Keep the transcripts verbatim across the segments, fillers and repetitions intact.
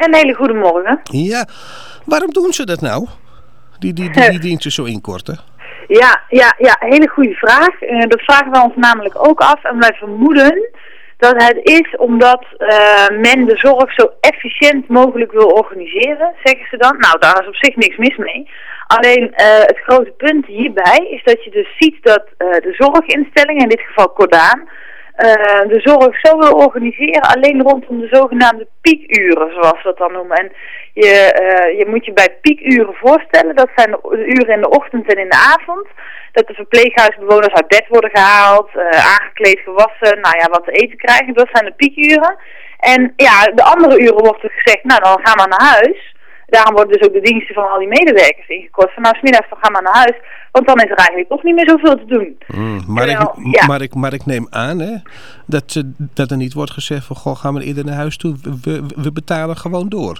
Een hele goede morgen. Ja, waarom doen ze dat nou? Die, die, die, die diensten zo inkorten? Ja, ja, ja, hele goede vraag. Uh, dat vragen we ons namelijk ook af. En wij vermoeden dat het is omdat uh, men de zorg zo efficiënt mogelijk wil organiseren, zeggen ze dan. Nou, daar is op zich niks mis mee. Alleen uh, het grote punt hierbij is dat je dus ziet dat uh, de zorginstellingen, in dit geval Cordaan, Uh, de zorg zo wil organiseren alleen rondom de zogenaamde piekuren, zoals we dat dan noemen. En je, uh, je moet je bij piekuren voorstellen, dat zijn de uren in de ochtend en in de avond, dat de verpleeghuisbewoners uit bed worden gehaald, uh, aangekleed, gewassen, nou ja, wat te eten krijgen, dat zijn de piekuren. En ja, de andere uren wordt er gezegd, nou dan gaan we naar huis. Daarom worden dus ook de diensten van al die medewerkers ingekort. Van nou, 's middags dan gaan we naar huis, want dan is er eigenlijk toch niet meer zoveel te doen. Mm, maar, Terwijl, ik, ja. maar, ik, maar ik neem aan hè, dat, dat er niet wordt gezegd van, goh, gaan we eerder naar huis toe, we, we betalen gewoon door.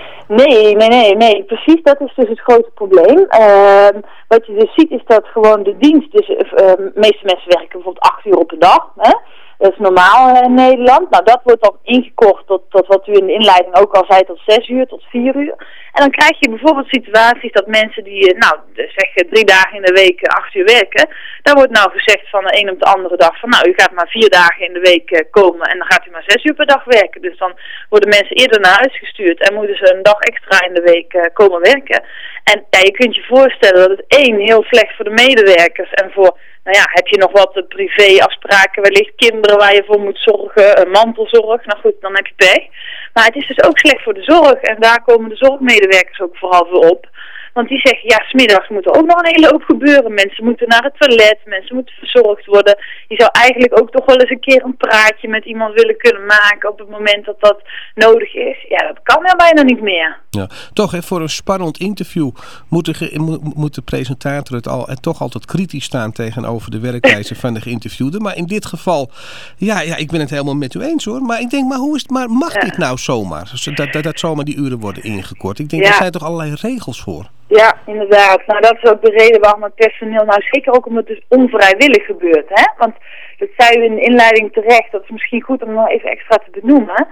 Nee, nee, nee, nee, precies, dat is dus het grote probleem. Uh, wat je dus ziet is dat gewoon de dienst, dus uh, de meeste mensen werken bijvoorbeeld acht uur op een dag, hè? Dat is normaal in Nederland. Nou, dat wordt dan ingekort tot, tot wat u in de inleiding ook al zei, tot zes uur, tot vier uur. En dan krijg je bijvoorbeeld situaties dat mensen die, nou, zeg drie dagen in de week acht uur werken, daar wordt nou gezegd van de een op de andere dag van, nou, u gaat maar vier dagen in de week komen en dan gaat u maar zes uur per dag werken. Dus dan worden mensen eerder naar huis gestuurd en moeten ze een dag extra in de week komen werken. En ja, je kunt je voorstellen dat het één heel slecht voor de medewerkers en voor, nou ja, heb je nog wat privéafspraken, wellicht kinderen waar je voor moet zorgen, een mantelzorg, nou goed, dan heb je pech. Maar het is dus ook slecht voor de zorg en daar komen de zorgmedewerkers ook vooral voor op. Want die zeggen, ja, 's middags moet er ook nog een hele hoop gebeuren. Mensen moeten naar het toilet, mensen moeten verzorgd worden. Je zou eigenlijk ook toch wel eens een keer een praatje met iemand willen kunnen maken op het moment dat dat nodig is. Ja, dat kan ja bijna niet meer. Ja, toch, hè, voor een spannend interview moet de, moet de presentator het al, en toch altijd kritisch staan tegenover de werkwijze van de geïnterviewde. Maar in dit geval, ja, ja, ik ben het helemaal met u eens hoor. Maar ik denk, maar hoe is het, maar mag ja. dit nou zomaar? Dat, dat, dat zomaar die uren worden ingekort? Ik denk, ja. daar zijn toch allerlei regels voor? Ja, inderdaad. Nou, dat is ook de reden waarom het personeel, nou zeker ook omdat het dus onvrijwillig gebeurt, hè. Want dat zei u in de inleiding terecht, dat is misschien goed om nog even extra te benoemen.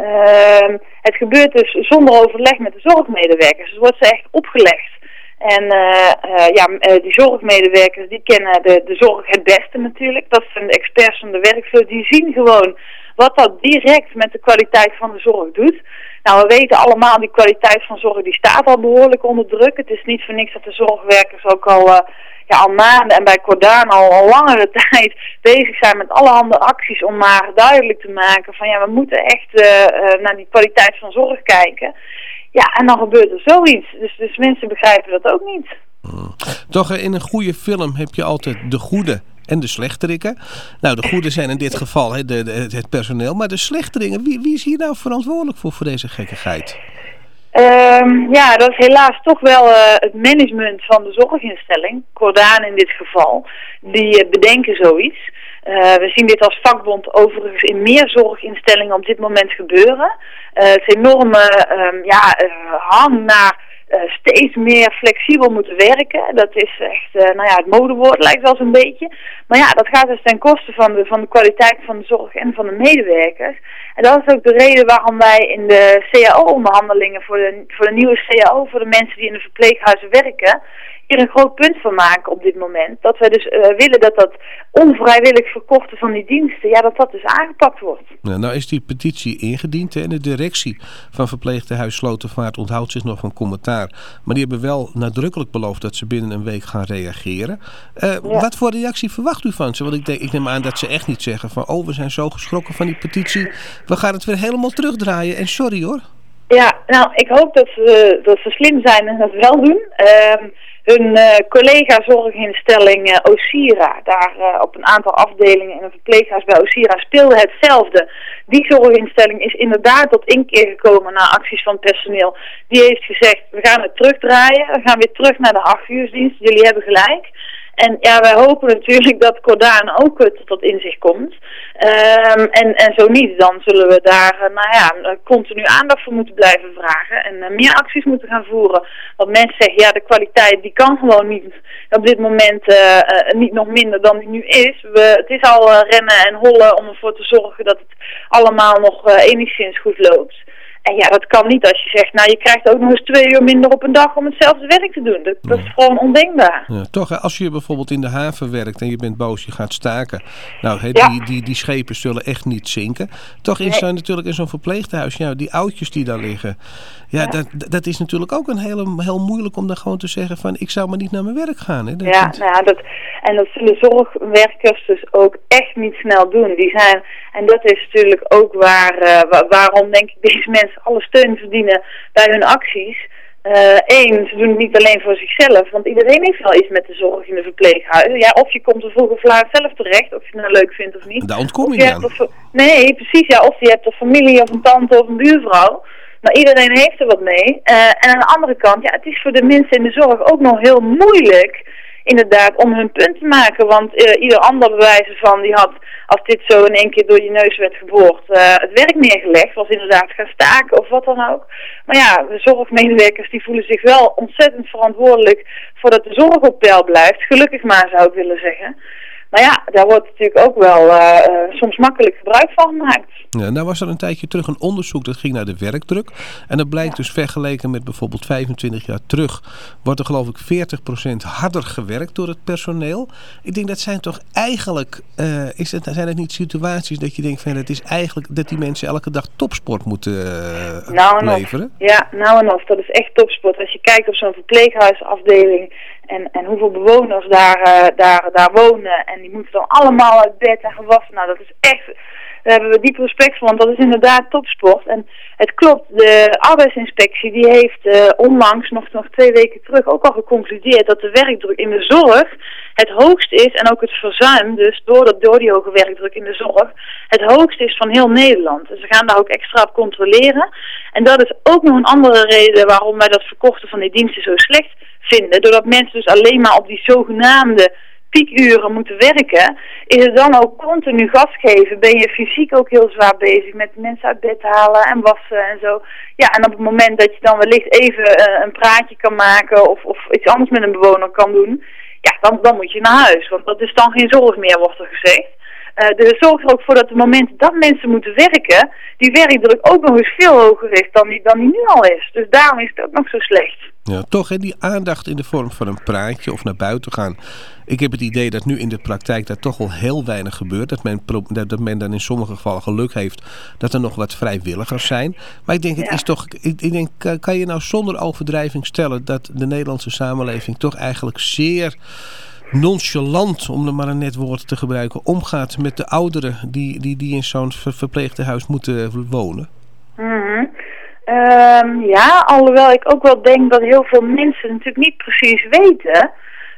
Uh, het gebeurt dus zonder overleg met de zorgmedewerkers. Dus wordt ze echt opgelegd. En uh, uh, ja, uh, die zorgmedewerkers, die kennen de, de zorg het beste natuurlijk. Dat zijn de experts van de werkvloer. Die zien gewoon wat dat direct met de kwaliteit van de zorg doet. Nou, we weten allemaal, die kwaliteit van zorg die staat al behoorlijk onder druk. Het is niet voor niks dat de zorgwerkers ook al, uh, ja, al maanden en bij Cordaan al, al langere tijd bezig zijn met allerhande acties om maar duidelijk te maken van ja, we moeten echt uh, uh, naar die kwaliteit van zorg kijken. Ja, en dan gebeurt er zoiets. Dus, dus mensen begrijpen dat ook niet. Hmm. Toch, in een goede film heb je altijd de goede en de slechterikken. Nou, de goede zijn in dit geval he, de, de, het personeel. Maar de slechterikken, wie, wie is hier nou verantwoordelijk voor, voor deze gekkigheid? Um, ja, dat is helaas toch wel uh, het management van de zorginstelling. Cordaan in dit geval. Die uh, bedenken zoiets. Uh, we zien dit als vakbond overigens in meer zorginstellingen op dit moment gebeuren. Uh, het enorme um, ja, uh, hang naar uh, steeds meer flexibel moeten werken. Dat is echt, uh, nou ja, het modewoord lijkt wel zo'n beetje. Maar ja, dat gaat dus ten koste van de, van de kwaliteit van de zorg en van de medewerkers. En dat is ook de reden waarom wij in de C A O-onderhandelingen voor de, voor de nieuwe C A O, voor de mensen die in de verpleeghuizen werken, hier een groot punt van maken op dit moment. Dat wij dus uh, willen dat dat onvrijwillig verkochten van die diensten, ja, dat dat dus aangepakt wordt. Nou, nou is die petitie ingediend en de directie van verpleeghuis Slotervaart onthoudt zich nog van commentaar. Maar die hebben wel nadrukkelijk beloofd dat ze binnen een week gaan reageren. Uh, ja. Wat voor reactie verwacht u van ze? Want ik, denk, ik neem aan dat ze echt niet zeggen van oh, we zijn zo geschrokken van die petitie. We gaan het weer helemaal terugdraaien en sorry hoor. Ja, nou, ik hoop dat ze, dat ze slim zijn en dat wel doen. Uh, hun uh, collega-zorginstelling uh, Osira, daar uh, op een aantal afdelingen in een verpleeghuis bij Osira speelde hetzelfde. Die zorginstelling is inderdaad tot inkeer gekomen na acties van het personeel. Die heeft gezegd, we gaan het terugdraaien, we gaan weer terug naar de acht uursdienst, jullie hebben gelijk. En ja, wij hopen natuurlijk dat Cordaan ook uh, tot dat inzicht komt. Um, en, en zo niet, dan zullen we daar uh, nou ja, continu aandacht voor moeten blijven vragen. En uh, meer acties moeten gaan voeren. Want mensen zeggen, ja, de kwaliteit die kan gewoon niet op dit moment uh, uh, niet nog minder dan die nu is. We, het is al uh, rennen en hollen om ervoor te zorgen dat het allemaal nog uh, enigszins goed loopt. En ja, dat kan niet als je zegt, nou je krijgt ook nog eens twee uur minder op een dag om hetzelfde werk te doen. Dat, dat is gewoon ondenkbaar. Ja, toch, hè, als je bijvoorbeeld in de haven werkt en je bent boos, je gaat staken. Nou, hè, Ja. die, die, die schepen zullen echt niet zinken. Toch is Nee. er natuurlijk in zo'n verpleeghuis, ja, die oudjes die daar liggen. Ja, Ja. Dat, dat is natuurlijk ook een hele, heel moeilijk om dan gewoon te zeggen van, ik zou maar niet naar mijn werk gaan. Hè. Dat, Ja, dat- nou ja, dat, en dat zullen zorgwerkers dus ook echt niet snel doen. Die zijn, en dat is natuurlijk ook waar, uh, wa- waarom denk ik deze mensen alle steun verdienen bij hun acties. Eén, uh, ze doen het niet alleen voor zichzelf, want iedereen heeft wel iets met de zorg in de verpleeghuizen. Ja, of je komt er vroeg of laat zelf terecht, of je het nou leuk vindt of niet. Daar ontkom Of je je niet hebt aan. er- Nee, precies, ja, of je hebt een familie of een tante of een buurvrouw. Maar iedereen heeft er wat mee. Uh, en aan de andere kant, ja, het is voor de mensen in de zorg ook nog heel moeilijk, inderdaad, om hun punt te maken. Want uh, ieder ander bewijzen van, die had, als dit zo in één keer door je neus werd geboord, uh, het werk neergelegd, was inderdaad gaan staken of wat dan ook. Maar ja, de zorgmedewerkers die voelen zich wel ontzettend verantwoordelijk voor dat de zorg op peil blijft. Gelukkig maar, zou ik willen zeggen. Maar ja, daar wordt natuurlijk ook wel uh, uh, soms makkelijk gebruik van gemaakt. Ja, nou was er een tijdje terug een onderzoek dat ging naar de werkdruk. En dat blijkt dus vergeleken met bijvoorbeeld vijfentwintig jaar terug, wordt er geloof ik veertig procent harder gewerkt door het personeel. Ik denk dat zijn toch eigenlijk, uh, is het, zijn het niet situaties dat je denkt van het is eigenlijk dat die mensen elke dag topsport moeten uh, nou leveren? Of. Ja, nou en of. Dat is echt topsport. Als je kijkt op zo'n verpleeghuisafdeling en, en hoeveel bewoners daar, uh, daar, daar wonen en die moeten dan allemaal uit bed en gewassen. Nou, dat is echt, daar hebben we diep respect voor, want dat is inderdaad topsport. En het klopt, de arbeidsinspectie die heeft uh, onlangs, nog, nog twee weken terug, ook al geconcludeerd dat de werkdruk in de zorg het hoogst is en ook het verzuim, dus door, dat, door die hoge werkdruk in de zorg, het hoogst is van heel Nederland. Dus ze gaan daar ook extra op controleren. En dat is ook nog een andere reden waarom wij dat verkochten van die diensten zo slecht vinden. Doordat mensen dus alleen maar op die zogenaamde piekuren moeten werken, is het dan ook continu gas geven. Ben je fysiek ook heel zwaar bezig met mensen uit bed halen en wassen en zo. Ja, en op het moment dat je dan wellicht even uh, een praatje kan maken of, of iets anders met een bewoner kan doen, ja, dan, dan moet je naar huis. Want dat is dan geen zorg meer, wordt er gezegd. Uh, dus zorg er ook voor dat de momenten dat mensen moeten werken, die werkdruk ook nog eens veel hoger is dan die, dan die nu al is. Dus daarom is het ook nog zo slecht. Ja, toch, hè, die aandacht in de vorm van een praatje of naar buiten gaan. Ik heb het idee dat nu in de praktijk daar toch wel heel weinig gebeurt. Dat men, dat men dan in sommige gevallen geluk heeft dat er nog wat vrijwilligers zijn. Maar ik denk, het ja. is toch, ik, ik denk, kan je nou zonder overdrijving stellen dat de Nederlandse samenleving toch eigenlijk zeer nonchalant, om er maar een net woord te gebruiken, omgaat met de ouderen die, die, die in zo'n ver, verpleegtehuis moeten wonen? Mm-hmm. Um, ja, alhoewel ik ook wel denk dat heel veel mensen natuurlijk niet precies weten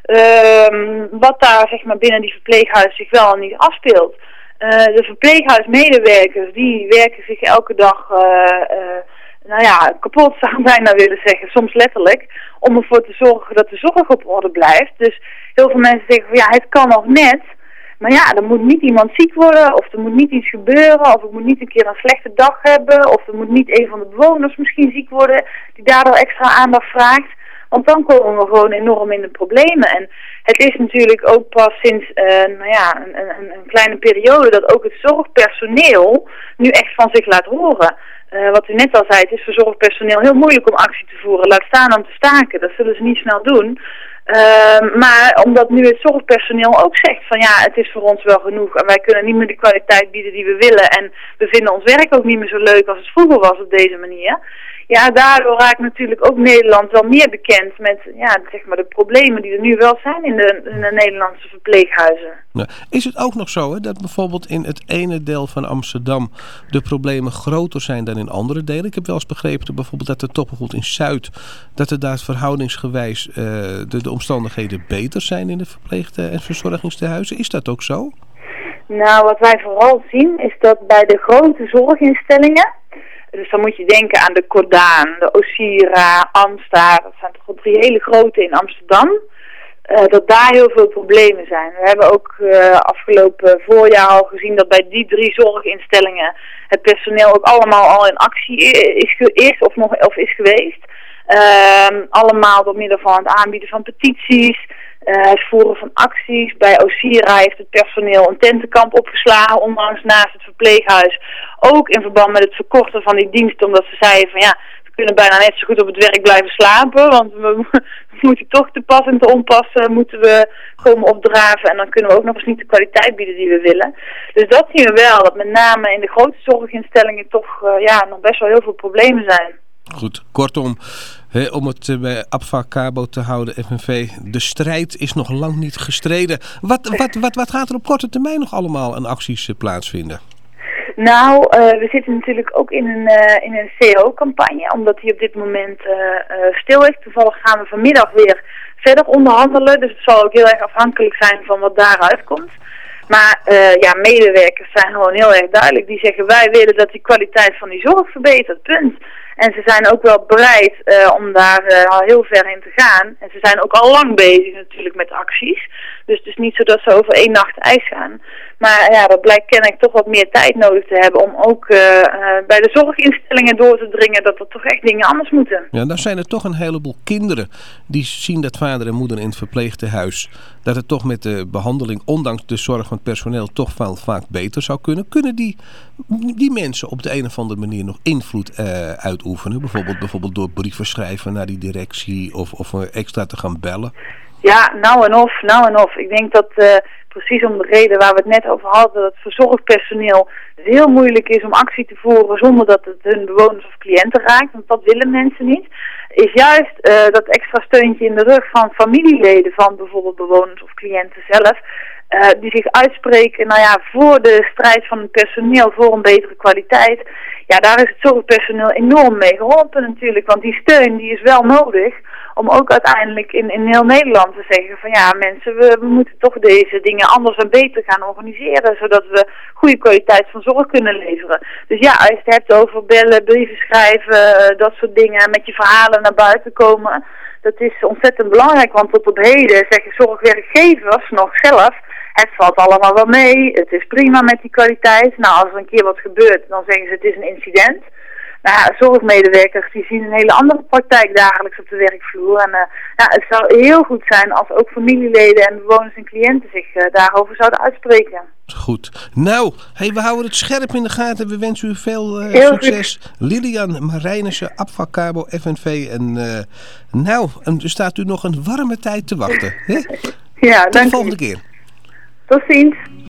um, wat daar zeg maar binnen die verpleeghuis zich wel en niet afspeelt. Uh, de verpleeghuismedewerkers die werken zich elke dag uh, uh, nou ja, kapot zou ik bijna willen zeggen, soms letterlijk, om ervoor te zorgen dat de zorg op orde blijft. Dus heel veel mensen zeggen van ja, het kan nog net. Maar ja, er moet niet iemand ziek worden, of er moet niet iets gebeuren, of ik moet niet een keer een slechte dag hebben, of er moet niet een van de bewoners misschien ziek worden, die daardoor extra aandacht vraagt. Want dan komen we gewoon enorm in de problemen. En het is natuurlijk ook pas sinds uh, nou ja, een, een, een kleine periode dat ook het zorgpersoneel nu echt van zich laat horen. Uh, wat u net al zei, het is voor zorgpersoneel heel moeilijk om actie te voeren, laat staan om te staken. Dat zullen ze niet snel doen. Uh, maar omdat nu het zorgpersoneel ook zegt van ja, het is voor ons wel genoeg en wij kunnen niet meer de kwaliteit bieden die we willen en we vinden ons werk ook niet meer zo leuk als het vroeger was op deze manier. Ja, daardoor raakt natuurlijk ook Nederland wel meer bekend met ja, zeg maar de problemen die er nu wel zijn in de, in de Nederlandse verpleeghuizen. Nou, is het ook nog zo hè, dat bijvoorbeeld in het ene deel van Amsterdam de problemen groter zijn dan in andere delen? Ik heb wel eens begrepen bijvoorbeeld dat er toch bijvoorbeeld in Zuid, dat er daar verhoudingsgewijs uh, de, de omstandigheden beter zijn in de verpleegte- en verzorgingstehuizen. Is dat ook zo? Nou, wat wij vooral zien is dat bij de grote zorginstellingen, dus dan moet je denken aan de Cordaan, de Osira, Amsta, dat zijn toch drie hele grote in Amsterdam, uh, dat daar heel veel problemen zijn. We hebben ook uh, afgelopen voorjaar al gezien dat bij die drie zorginstellingen het personeel ook allemaal al in actie is, is of, nog, of is geweest. Uh, allemaal door middel van het aanbieden van petities, Uh, het voeren van acties. Bij Osira heeft het personeel een tentenkamp opgeslagen, onlangs naast het verpleeghuis. Ook in verband met het verkorten van die dienst, omdat ze zeiden van ja, we kunnen bijna net zo goed op het werk blijven slapen, want we, we moeten toch te pas en te onpas uh, moeten we komen opdraven en dan kunnen we ook nog eens niet de kwaliteit bieden die we willen. Dus dat zien we wel, dat met name in de grote zorginstellingen toch uh, ja, nog best wel heel veel problemen zijn. Goed, kortom, he, om het uh, bij Abfacabo te houden, F N V, de strijd is nog lang niet gestreden. Wat, wat, wat, wat gaat er op korte termijn nog allemaal aan acties uh, plaatsvinden? Nou, uh, we zitten natuurlijk ook in een, uh, in een C A O-campagne, omdat die op dit moment uh, uh, stil is. Toevallig gaan we vanmiddag weer verder onderhandelen, dus het zal ook heel erg afhankelijk zijn van wat daaruit komt. Maar uh, ja, medewerkers zijn gewoon heel erg duidelijk. Die zeggen wij willen dat die kwaliteit van die zorg verbetert, punt. En ze zijn ook wel bereid uh, om daar uh, al heel ver in te gaan. En ze zijn ook al lang bezig natuurlijk met acties. Dus het is niet zo dat ze over één nacht ijs gaan. Maar ja, dat blijkt kennelijk toch wat meer tijd nodig te hebben om ook uh, uh, bij de zorginstellingen door te dringen dat er toch echt dingen anders moeten. Ja, dan zijn er toch een heleboel kinderen die zien dat vader en moeder in het verpleegtehuis, dat het toch met de behandeling, ondanks de zorg van het personeel, toch wel vaak beter zou kunnen. Kunnen die, die mensen op de een of andere manier nog invloed uh, uitoefenen? Bijvoorbeeld, bijvoorbeeld door brieven schrijven naar die directie of, of extra te gaan bellen? Ja, nou en of, nou en of. Ik denk dat uh, precies om de reden waar we het net over hadden, dat het voor zorgpersoneel heel moeilijk is om actie te voeren zonder dat het hun bewoners of cliënten raakt, want dat willen mensen niet, is juist uh, dat extra steuntje in de rug van familieleden van bijvoorbeeld bewoners of cliënten zelf, uh, die zich uitspreken, nou ja, voor de strijd van het personeel, voor een betere kwaliteit. Ja, daar is het zorgpersoneel enorm mee geholpen natuurlijk, want die steun die is wel nodig om ook uiteindelijk in, in heel Nederland te zeggen van ja mensen, we, we moeten toch deze dingen anders en beter gaan organiseren, zodat we goede kwaliteit van zorg kunnen leveren. Dus ja, als je het hebt over bellen, brieven schrijven, dat soort dingen, met je verhalen naar buiten komen, dat is ontzettend belangrijk, want tot op heden zeggen zorgwerkgevers nog zelf, het valt allemaal wel mee, het is prima met die kwaliteit. Nou, als er een keer wat gebeurt, dan zeggen ze het is een incident. Nou ja, zorgmedewerkers die zien een hele andere praktijk dagelijks op de werkvloer. En uh, ja, het zou heel goed zijn als ook familieleden en bewoners en cliënten zich uh, daarover zouden uitspreken. Goed. Nou, hey, we houden het scherp in de gaten. We wensen u veel uh, succes. Goed. Lilian Marijnissen, Abfacabo, F N V. En uh, nou, en er staat u nog een warme tijd te wachten. Hè? Ja, Tot de volgende keer. Tot ziens.